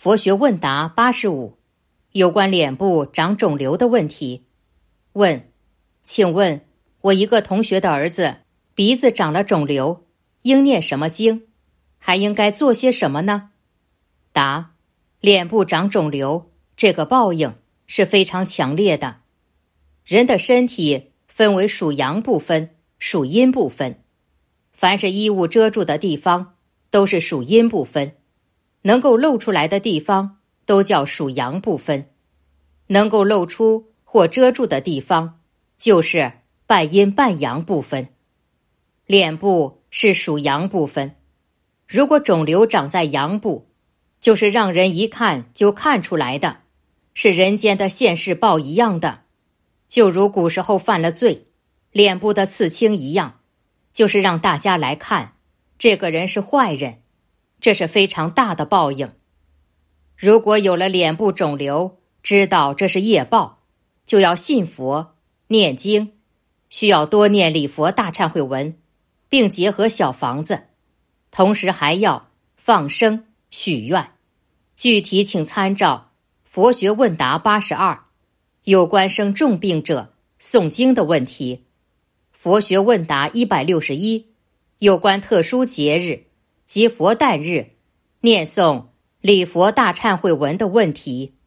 佛学问答85，有关脸部长肿瘤的问题。问：请问我一个同学的儿子鼻子长了肿瘤，应念什么经？还应该做些什么呢？答：脸部长肿瘤这个报应是非常强烈的。人的身体分为属阳部分、属阴部分，凡是衣物遮住的地方都是属阴部分，能够露出来的地方都叫属阳部分，能够露出或遮住的地方就是半阴半阳部分。脸部是属阳部分，如果肿瘤长在阳部，就是让人一看就看出来的，是人间的现世报一样的，就如古时候犯了罪，脸部的刺青一样，就是让大家来看，这个人是坏人，这是非常大的报应。如果有了脸部肿瘤，知道这是业报，就要信佛、念经，需要多念礼佛大忏悔文，并结合小房子，同时还要放生、许愿。具体请参照佛学问答82，有关生重病者诵经的问题；佛学问答161，有关特殊节日及佛诞日念诵礼佛大忏悔文的问题。